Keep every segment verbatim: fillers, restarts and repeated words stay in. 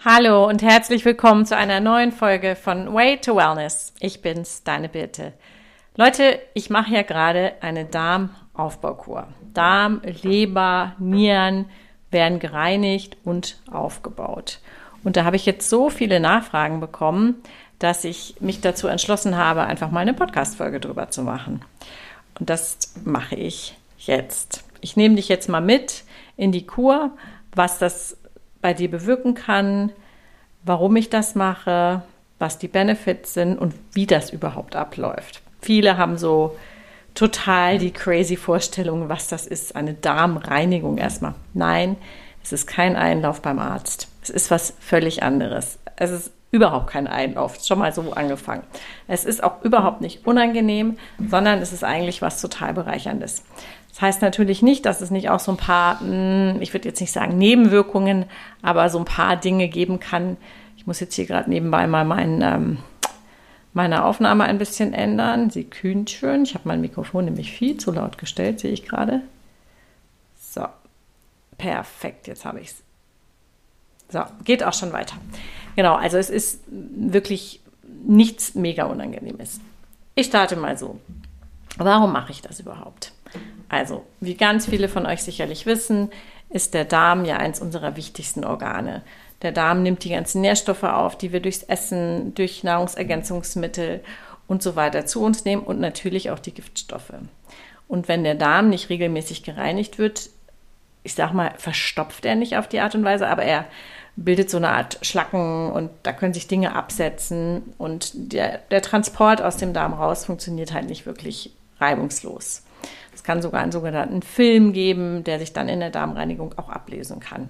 Hallo und herzlich willkommen zu einer neuen Folge von Way to Wellness. Ich bin's, deine Birte. Leute, ich mache ja gerade eine Darmaufbaukur. Darm, Leber, Nieren werden gereinigt und aufgebaut. Und da habe ich jetzt so viele Nachfragen bekommen, dass ich mich dazu entschlossen habe, einfach mal eine Podcast-Folge drüber zu machen. Und das mache ich jetzt. Ich nehme dich jetzt mal mit in die Kur, was das bei dir bewirken kann, warum ich das mache, was die Benefits sind und wie das überhaupt abläuft. Viele haben so total die crazy Vorstellung, was das ist, eine Darmreinigung erstmal. Nein, es ist kein Einlauf beim Arzt. Es ist was völlig anderes. Es ist überhaupt kein Einlauf, schon mal so angefangen. Es ist auch überhaupt nicht unangenehm, sondern es ist eigentlich was total Bereicherndes. Das heißt natürlich nicht, dass es nicht auch so ein paar, ich würde jetzt nicht sagen Nebenwirkungen, aber so ein paar Dinge geben kann. Ich muss jetzt hier gerade nebenbei mal mein, ähm, meine Aufnahme ein bisschen ändern. Sie kühnt schön. Ich habe mein Mikrofon nämlich viel zu laut gestellt, sehe ich gerade. So, perfekt, jetzt habe ich es. So, geht auch schon weiter. Genau, also es ist wirklich nichts mega Unangenehmes. Ich starte mal so. Warum mache ich das überhaupt? Also, wie ganz viele von euch sicherlich wissen, ist der Darm ja eins unserer wichtigsten Organe. Der Darm nimmt die ganzen Nährstoffe auf, die wir durchs Essen, durch Nahrungsergänzungsmittel und so weiter zu uns nehmen und natürlich auch die Giftstoffe. Und wenn der Darm nicht regelmäßig gereinigt wird, ich sag mal, verstopft er nicht auf die Art und Weise, aber er bildet so eine Art Schlacken und da können sich Dinge absetzen und der, der Transport aus dem Darm raus funktioniert halt nicht wirklich reibungslos. Es kann sogar einen sogenannten Film geben, der sich dann in der Darmreinigung auch ablesen kann.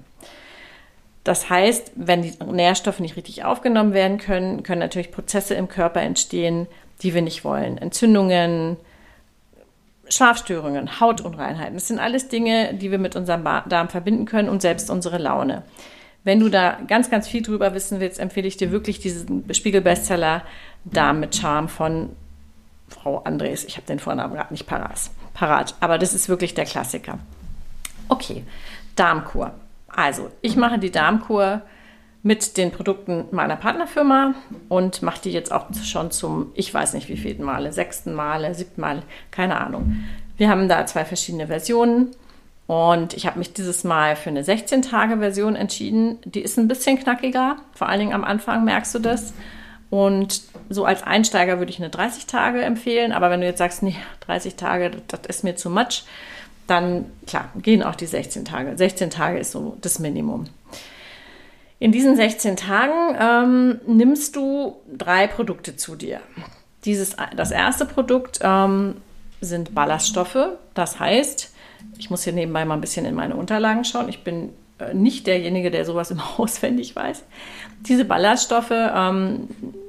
Das heißt, wenn die Nährstoffe nicht richtig aufgenommen werden können, können natürlich Prozesse im Körper entstehen, die wir nicht wollen. Entzündungen, Schlafstörungen, Hautunreinheiten. Das sind alles Dinge, die wir mit unserem Darm verbinden können und selbst unsere Laune. Wenn du da ganz, ganz viel drüber wissen willst, empfehle ich dir wirklich diesen Spiegel-Bestseller Darm mit Charme von Frau Andres. Ich habe den Vornamen gerade nicht parat, aber das ist wirklich der Klassiker. Okay, Darmkur. Also, ich mache die Darmkur mit den Produkten meiner Partnerfirma und mache die jetzt auch schon zum, ich weiß nicht wie vielten Male, sechsten Male, siebten Mal, keine Ahnung. Wir haben da zwei verschiedene Versionen und ich habe mich dieses Mal für eine sechzehn-Tage-Version entschieden. Die ist ein bisschen knackiger, vor allen Dingen am Anfang merkst du das. Und so als Einsteiger würde ich eine dreißig Tage empfehlen, aber wenn du jetzt sagst, nee, dreißig Tage, das ist mir zu much, dann, klar, gehen auch die sechzehn Tage. sechzehn Tage ist so das Minimum. In diesen sechzehn Tagen ähm, nimmst du drei Produkte zu dir. Dieses, das erste Produkt ähm, sind Ballaststoffe. Das heißt, ich muss hier nebenbei mal ein bisschen in meine Unterlagen schauen. Ich bin äh, nicht derjenige, der sowas immer auswendig weiß. Diese Ballaststoffe ähm,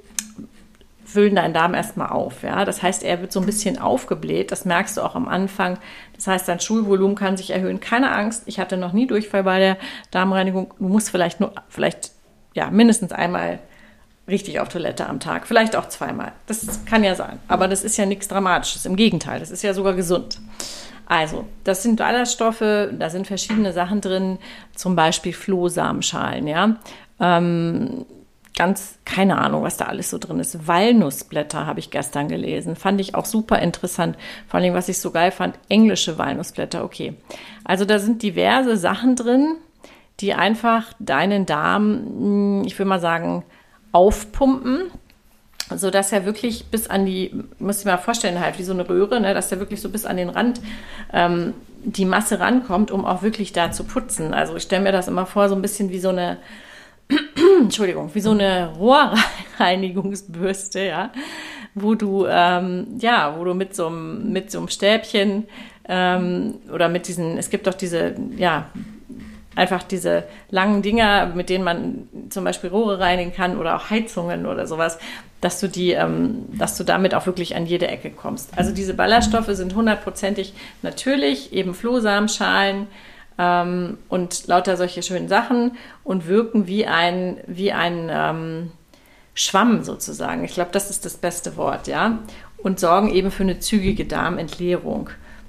füllen deinen Darm erstmal auf. Ja? Das heißt, er wird so ein bisschen aufgebläht. Das merkst du auch am Anfang. Das heißt, dein Stuhlvolumen kann sich erhöhen. Keine Angst, ich hatte noch nie Durchfall bei der Darmreinigung. Du musst vielleicht nur, vielleicht ja, mindestens einmal richtig auf Toilette am Tag. Vielleicht auch zweimal. Das kann ja sein. Aber das ist ja nichts Dramatisches. Im Gegenteil, das ist ja sogar gesund. Also, das sind Ballaststoffe. Da sind verschiedene Sachen drin. Zum Beispiel Flohsamenschalen, ja. Ähm, Ganz, keine Ahnung, was da alles so drin ist. Walnussblätter habe ich gestern gelesen. Fand ich auch super interessant. Vor allem, was ich so geil fand, englische Walnussblätter. Okay. Also da sind diverse Sachen drin, die einfach deinen Darm, ich will mal sagen, aufpumpen, sodass er wirklich bis an die, muss ich mir mal vorstellen, halt wie so eine Röhre, ne, dass er wirklich so bis an den Rand ähm, die Masse rankommt, um auch wirklich da zu putzen. Also ich stelle mir das immer vor, so ein bisschen wie so eine Entschuldigung, wie so eine Rohrreinigungsbürste, ja, wo du, ähm, ja, wo du mit so einem, mit so einem Stäbchen ähm, oder mit diesen, es gibt doch diese, ja, einfach diese langen Dinger, mit denen man zum Beispiel Rohre reinigen kann oder auch Heizungen oder sowas, dass du die, ähm, dass du damit auch wirklich an jede Ecke kommst. Also diese Ballaststoffe sind hundertprozentig natürlich, eben Flohsamenschalen, Ähm, und lauter solche schönen Sachen und wirken wie ein, wie ein ähm, Schwamm sozusagen. Ich glaube, das ist das beste Wort, ja. Und sorgen eben für eine zügige Darmentleerung.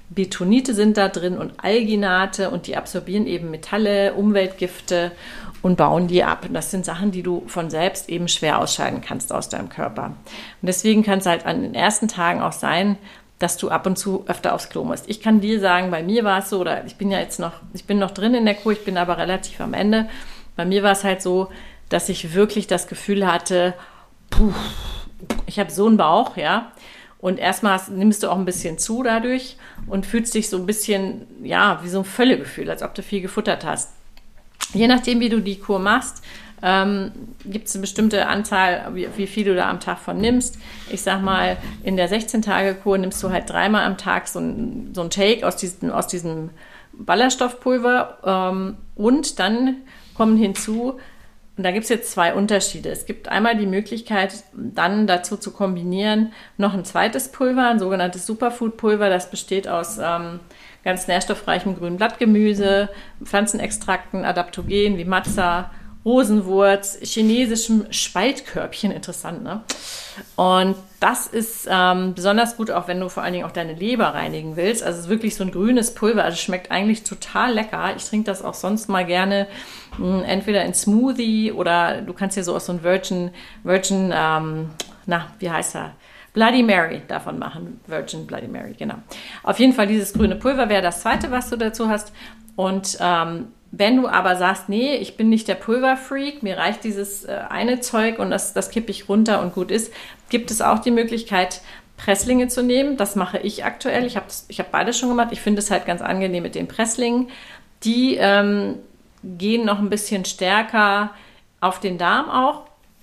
Betonite sind da drin und Alginate und die absorbieren eben Metalle, Umweltgifte und bauen die ab. Und das sind Sachen, die du von selbst eben schwer ausscheiden kannst aus deinem Körper. Und deswegen kann es halt an den ersten Tagen auch sein, dass du ab und zu öfter aufs Klo musst. Ich kann dir sagen, bei mir war es so, oder ich bin ja jetzt noch, ich bin noch drin in der Kur, ich bin aber relativ am Ende. Bei mir war es halt so, dass ich wirklich das Gefühl hatte, puh, ich habe so einen Bauch, ja. Und erstmal hast, nimmst du auch ein bisschen zu dadurch und fühlst dich so ein bisschen, ja, wie so ein Völlegefühl, als ob du viel gefuttert hast. Je nachdem, wie du die Kur machst, ähm, gibt es eine bestimmte Anzahl, wie, wie viel du da am Tag von nimmst. Ich sag mal, in der sechzehn-Tage-Kur nimmst du halt dreimal am Tag so ein, so ein Shake aus diesem, aus diesem Ballaststoffpulver ähm, und dann kommen hinzu, und da gibt es jetzt zwei Unterschiede. Es gibt einmal die Möglichkeit, dann dazu zu kombinieren, noch ein zweites Pulver, ein sogenanntes Superfood-Pulver. Das besteht aus ähm, ganz nährstoffreichem grünen Blattgemüse, Pflanzenextrakten, Adaptogenen wie Matza, Rosenwurz, chinesischem Spaltkörbchen, interessant, ne? Und das ist ähm, besonders gut, auch wenn du vor allen Dingen auch deine Leber reinigen willst. Also es ist wirklich so ein grünes Pulver, also schmeckt eigentlich total lecker. Ich trinke das auch sonst mal gerne, mh, entweder in Smoothie oder du kannst hier so aus so ein Virgin, Virgin, ähm, na, wie heißt er? Bloody Mary davon machen. Virgin Bloody Mary, genau. Auf jeden Fall dieses grüne Pulver wäre das zweite, was du dazu hast. Und ähm, wenn du aber sagst, nee, ich bin nicht der Pulverfreak, mir reicht dieses äh, eine Zeug und das, das kippe ich runter und gut ist, gibt es auch die Möglichkeit, Presslinge zu nehmen. Das mache ich aktuell. Ich habe ich hab beides schon gemacht. Ich finde es halt ganz angenehm mit den Presslingen. Die ähm, gehen noch ein bisschen stärker auf den Darm auch.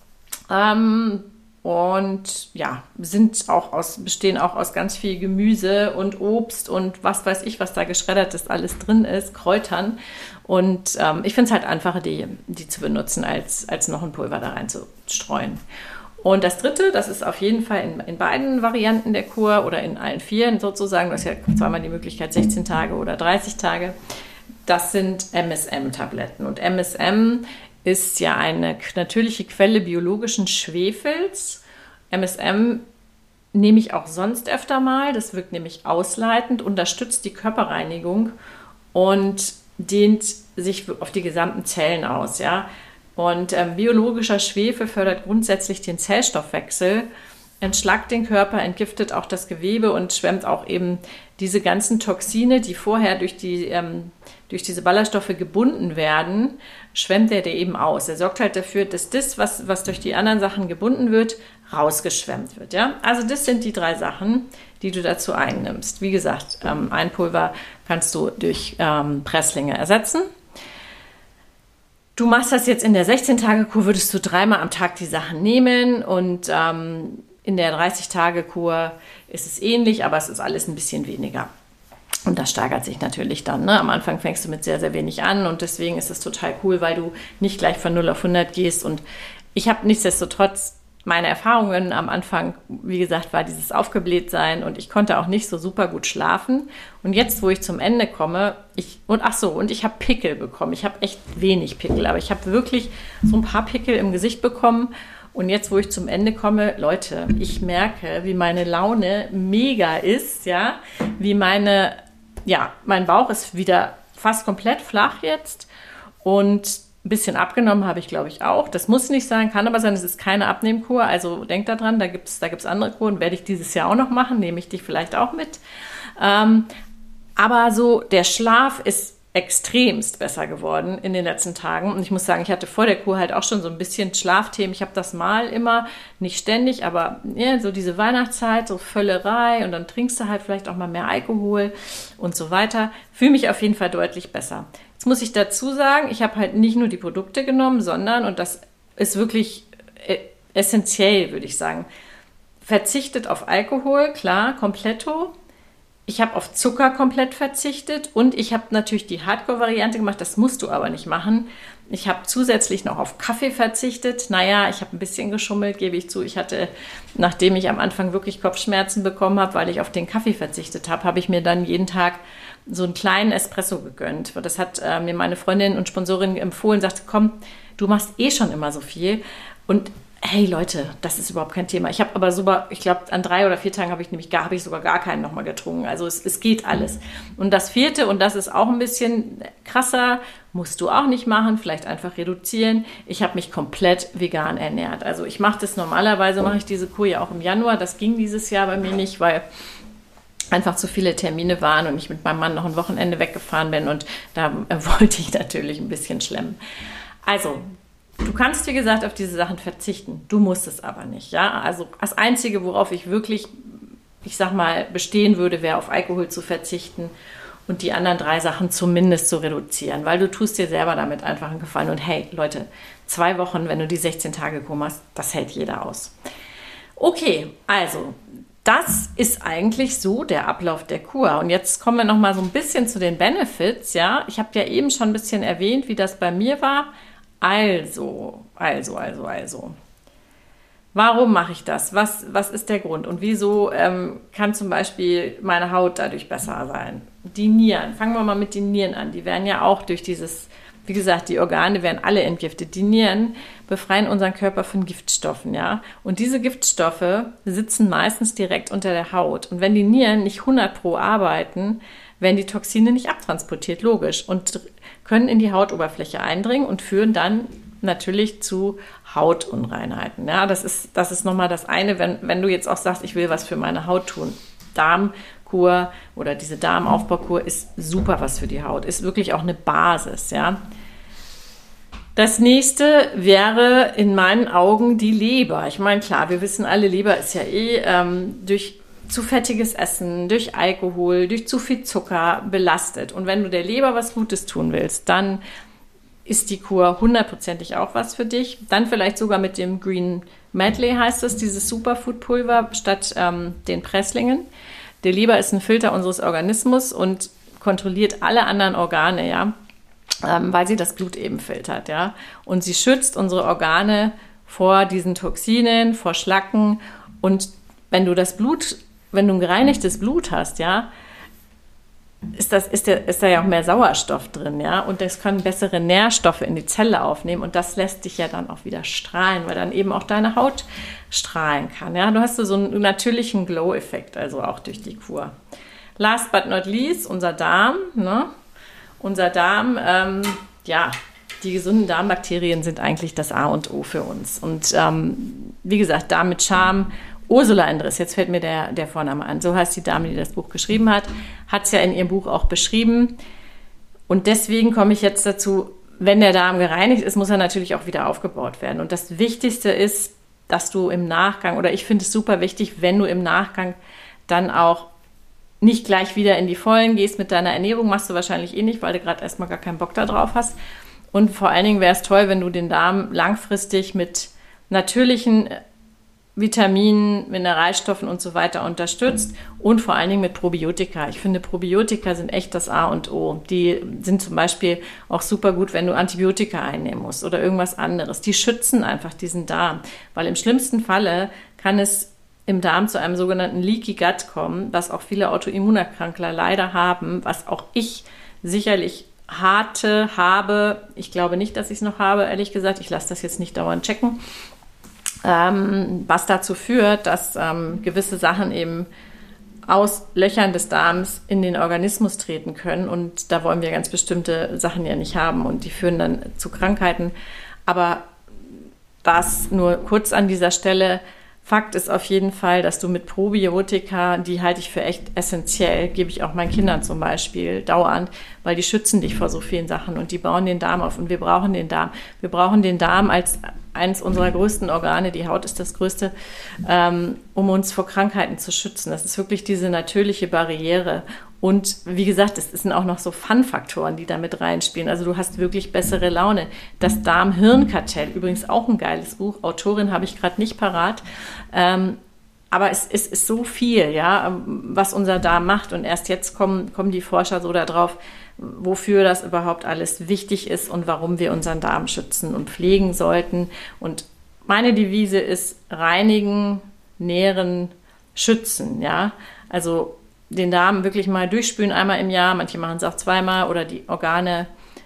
Ähm, Und ja, sind auch aus, bestehen auch aus ganz viel Gemüse und Obst und was weiß ich, was da geschreddertes alles drin ist, Kräutern. Und ähm, ich finde es halt einfacher, die, die zu benutzen, als, als noch ein Pulver da reinzustreuen. Und das dritte, das ist auf jeden Fall in, in beiden Varianten der Kur oder in allen vieren sozusagen, du hast ja zweimal die Möglichkeit sechzehn Tage oder dreißig Tage, das sind M S M-Tabletten. Und M S M ist ja eine natürliche Quelle biologischen Schwefels. M S M nehme ich auch sonst öfter mal. Das wirkt nämlich ausleitend, unterstützt die Körperreinigung und dehnt sich auf die gesamten Zellen aus. Ja? Und ähm, biologischer Schwefel fördert grundsätzlich den Zellstoffwechsel, entschlackt den Körper, entgiftet auch das Gewebe und schwemmt auch eben diese ganzen Toxine, die vorher durch, die, ähm, durch diese Ballaststoffe gebunden werden, schwemmt er dir eben aus. Er sorgt halt dafür, dass das, was, was durch die anderen Sachen gebunden wird, rausgeschwemmt wird. Ja? Also das sind die drei Sachen, die du dazu einnimmst. Wie gesagt, ähm, ein Pulver kannst du durch ähm, Presslinge ersetzen. Du machst das jetzt in der sechzehn-Tage-Kur, würdest du dreimal am Tag die Sachen nehmen und ähm, in der dreißig-Tage-Kur ist es ähnlich, aber es ist alles ein bisschen weniger. Und das steigert sich natürlich dann. Ne? Am Anfang fängst du mit sehr, sehr wenig an und deswegen ist es total cool, weil du nicht gleich von null auf hundert gehst. Und ich habe nichtsdestotrotz meine Erfahrungen am Anfang, wie gesagt, war dieses Aufgeblähtsein und ich konnte auch nicht so super gut schlafen. Und jetzt, wo ich zum Ende komme, ich, und ach so, und ich habe Pickel bekommen. Ich habe echt wenig Pickel, aber ich habe wirklich so ein paar Pickel im Gesicht bekommen. Und jetzt, wo ich zum Ende komme, Leute, ich merke, wie meine Laune mega ist, ja, wie meine, ja, mein Bauch ist wieder fast komplett flach jetzt und ein bisschen abgenommen habe ich, glaube ich, auch. Das muss nicht sein, kann aber sein, es ist keine Abnehmkur. Also denk daran, da gibt es da gibt's andere Kuren, werde ich dieses Jahr auch noch machen, nehme ich dich vielleicht auch mit. Ähm, aber so der Schlaf ist extremst besser geworden in den letzten Tagen. Und ich muss sagen, ich hatte vor der Kur halt auch schon so ein bisschen Schlafthemen. Ich habe das mal immer, nicht ständig, aber ja, so diese Weihnachtszeit, so Völlerei und dann trinkst du halt vielleicht auch mal mehr Alkohol und so weiter. Fühle mich auf jeden Fall deutlich besser. Jetzt muss ich dazu sagen, ich habe halt nicht nur die Produkte genommen, sondern, und das ist wirklich essentiell, würde ich sagen, verzichtet auf Alkohol, klar, kompletto. Ich habe auf Zucker komplett verzichtet und ich habe natürlich die Hardcore-Variante gemacht, das musst du aber nicht machen. Ich habe zusätzlich noch auf Kaffee verzichtet. Naja, ich habe ein bisschen geschummelt, gebe ich zu. Ich hatte, nachdem ich am Anfang wirklich Kopfschmerzen bekommen habe, weil ich auf den Kaffee verzichtet habe, habe ich mir dann jeden Tag so einen kleinen Espresso gegönnt. Das hat äh, mir meine Freundin und Sponsorin empfohlen, sagte, komm, du machst eh schon immer so viel und hey Leute, das ist überhaupt kein Thema. Ich habe aber sogar, ich glaube, an drei oder vier Tagen habe ich nämlich gar, habe ich sogar gar keinen nochmal getrunken. Also es, es geht alles. Und das vierte, und das ist auch ein bisschen krasser, musst du auch nicht machen, vielleicht einfach reduzieren. Ich habe mich komplett vegan ernährt. Also ich mache das normalerweise, mache ich diese Kur ja auch im Januar. Das ging dieses Jahr bei mir nicht, weil einfach zu viele Termine waren und ich mit meinem Mann noch ein Wochenende weggefahren bin und da wollte ich natürlich ein bisschen schlemmen. Also, du kannst, wie gesagt, auf diese Sachen verzichten. Du musst es aber nicht, ja. Also das Einzige, worauf ich wirklich, ich sag mal, bestehen würde, wäre auf Alkohol zu verzichten und die anderen drei Sachen zumindest zu reduzieren, weil du tust dir selber damit einfach einen Gefallen. Und hey, Leute, zwei Wochen, wenn du die sechzehn Tage Kur machst, das hält jeder aus. Okay, also das ist eigentlich so der Ablauf der Kur. Und jetzt kommen wir noch mal so ein bisschen zu den Benefits, ja. Ich habe ja eben schon ein bisschen erwähnt, wie das bei mir war. Also, also, also, also. Warum mache ich das? Was, was ist der Grund? Und wieso ähm, kann zum Beispiel meine Haut dadurch besser sein? Die Nieren. Fangen wir mal mit den Nieren an. Die werden ja auch durch dieses, wie gesagt, die Organe werden alle entgiftet. Die Nieren befreien unseren Körper von Giftstoffen, ja. Und diese Giftstoffe sitzen meistens direkt unter der Haut. Und wenn die Nieren nicht hundert pro arbeiten, werden die Toxine nicht abtransportiert, logisch, und können in die Hautoberfläche eindringen und führen dann natürlich zu Hautunreinheiten. Ja, das ist, das ist nochmal das eine, wenn, wenn du jetzt auch sagst, ich will was für meine Haut tun. Darmkur oder diese Darmaufbaukur ist super was für die Haut, ist wirklich auch eine Basis, ja. Das nächste wäre in meinen Augen die Leber. Ich meine, klar, wir wissen alle, Leber ist ja eh ähm, durch zu fettiges Essen, durch Alkohol, durch zu viel Zucker belastet. Und wenn du der Leber was Gutes tun willst, dann ist die Kur hundertprozentig auch was für dich. Dann vielleicht sogar mit dem Green Medley heißt es, dieses Superfood-Pulver statt ähm, den Presslingen. Der Leber ist ein Filter unseres Organismus und kontrolliert alle anderen Organe, ja, ähm, weil sie das Blut eben filtert, ja. Und sie schützt unsere Organe vor diesen Toxinen, vor Schlacken. Und wenn du das Blut wenn du ein gereinigtes Blut hast, ja, ist, das, ist, der, ist da ja auch mehr Sauerstoff drin, ja, und das können bessere Nährstoffe in die Zelle aufnehmen und das lässt dich ja dann auch wieder strahlen, weil dann eben auch deine Haut strahlen kann, ja. Du hast so einen natürlichen Glow-Effekt, also auch durch die Kur. Last but not least, unser Darm, ne? Unser Darm, ähm, ja, die gesunden Darmbakterien sind eigentlich das A und O für uns. Und ähm, wie gesagt, Darm mit Charme. Ursula Endres, jetzt fällt mir der, der Vorname an, so heißt die Dame, die das Buch geschrieben hat, hat es ja in ihrem Buch auch beschrieben. Und deswegen komme ich jetzt dazu, wenn der Darm gereinigt ist, muss er natürlich auch wieder aufgebaut werden. Und das Wichtigste ist, dass du im Nachgang, oder ich finde es super wichtig, wenn du im Nachgang dann auch nicht gleich wieder in die Vollen gehst mit deiner Ernährung, machst du wahrscheinlich eh nicht, weil du gerade erstmal gar keinen Bock da drauf hast. Und vor allen Dingen wäre es toll, wenn du den Darm langfristig mit natürlichen Vitaminen, Mineralstoffen und so weiter unterstützt und vor allen Dingen mit Probiotika. Ich finde, Probiotika sind echt das A und O. Die sind zum Beispiel auch super gut, wenn du Antibiotika einnehmen musst oder irgendwas anderes. Die schützen einfach diesen Darm, weil im schlimmsten Falle kann es im Darm zu einem sogenannten Leaky Gut kommen, was auch viele Autoimmunerkrankler leider haben, was auch ich sicherlich hatte, habe. Ich glaube nicht, dass ich es noch habe, ehrlich gesagt. Ich lasse das jetzt nicht dauernd checken. Ähm, was dazu führt, dass ähm, gewisse Sachen eben aus Löchern des Darms in den Organismus treten können. Und da wollen wir ganz bestimmte Sachen ja nicht haben. Und die führen dann zu Krankheiten. Aber das nur kurz an dieser Stelle. Fakt ist auf jeden Fall, dass du mit Probiotika, die halte ich für echt essentiell, gebe ich auch meinen Kindern zum Beispiel dauernd, weil die schützen dich vor so vielen Sachen und die bauen den Darm auf und wir brauchen den Darm. Wir brauchen den Darm als eines unserer größten Organe, die Haut ist das größte, ähm, um uns vor Krankheiten zu schützen. Das ist wirklich diese natürliche Barriere. Und wie gesagt, es sind auch noch so Fun-Faktoren, die da mit reinspielen. Also du hast wirklich bessere Laune. Das Darm-Hirn-Kartell, übrigens auch ein geiles Buch. Autorin habe ich gerade nicht parat. Ähm, aber es, es ist so viel, ja, was unser Darm macht. Und erst jetzt kommen, kommen die Forscher so darauf, wofür das überhaupt alles wichtig ist und warum wir unseren Darm schützen und pflegen sollten. Und meine Devise ist reinigen, nähren, schützen, ja. Also den Darm wirklich mal durchspülen, einmal im Jahr, manche machen es auch zweimal oder die Organe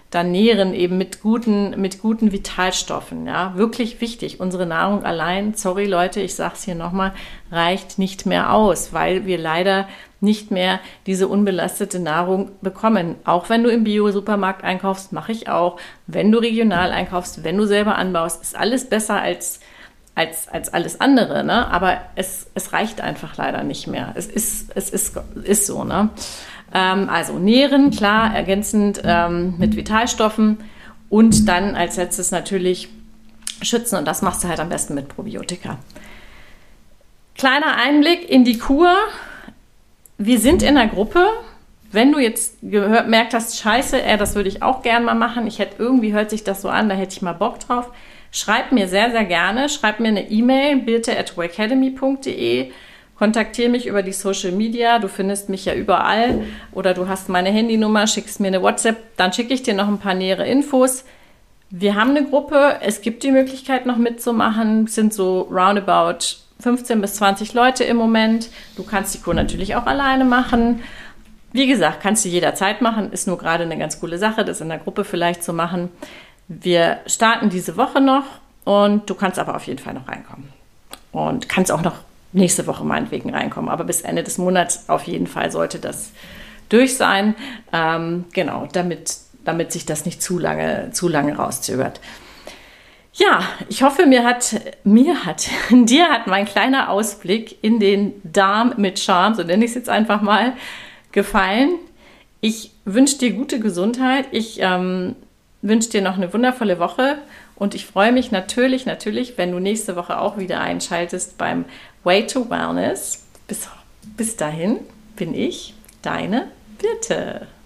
dann nähren eben mit guten, mit guten Vitalstoffen. Ja, wirklich wichtig. Unsere Nahrung allein, sorry Leute, ich sage es hier nochmal, reicht nicht mehr aus, weil wir leider nicht mehr diese unbelastete Nahrung bekommen. Auch wenn du im Bio-Supermarkt einkaufst, mache ich auch. Wenn du regional einkaufst, wenn du selber anbaust, ist alles besser als, als, als alles andere. Ne? Aber es, es reicht einfach leider nicht mehr. Es ist, es ist, ist so. Ne? Ähm, also nähren, klar, ergänzend ähm, mit Vitalstoffen und dann als letztes natürlich schützen. Und das machst du halt am besten mit Probiotika. Kleiner Einblick in die Kur. Wir sind in der Gruppe. Wenn du jetzt gehört, merkt hast, scheiße, ey, das würde ich auch gern mal machen. Ich hätte, irgendwie hört sich das so an, da hätte ich mal Bock drauf. Schreib mir sehr, sehr gerne. Schreib mir eine E-Mail, bitte at wacademy punkt de. Kontaktiere mich über die Social Media. Du findest mich ja überall. Oder du hast meine Handynummer, schickst mir eine WhatsApp. Dann schicke ich dir noch ein paar nähere Infos. Wir haben eine Gruppe. Es gibt die Möglichkeit, noch mitzumachen. Es sind so roundabout fünfzehn bis zwanzig Leute im Moment. Du kannst die Kur natürlich auch alleine machen. Wie gesagt, kannst du jederzeit machen. Ist nur gerade eine ganz coole Sache, das in der Gruppe vielleicht zu machen. Wir starten diese Woche noch und du kannst aber auf jeden Fall noch reinkommen. Und kannst auch noch nächste Woche meinetwegen reinkommen. Aber bis Ende des Monats auf jeden Fall sollte das durch sein. Ähm, genau, damit, damit sich das nicht zu lange, zu lange rauszögert. Ja, ich hoffe, mir hat, mir hat, dir hat mein kleiner Ausblick in den Darm mit Charme, so nenne ich es jetzt einfach mal, gefallen. Ich wünsche dir gute Gesundheit. Ich ähm, wünsche dir noch eine wundervolle Woche und ich freue mich natürlich, natürlich, wenn du nächste Woche auch wieder einschaltest beim Way to Wellness. Bis, bis dahin bin ich deine Birte.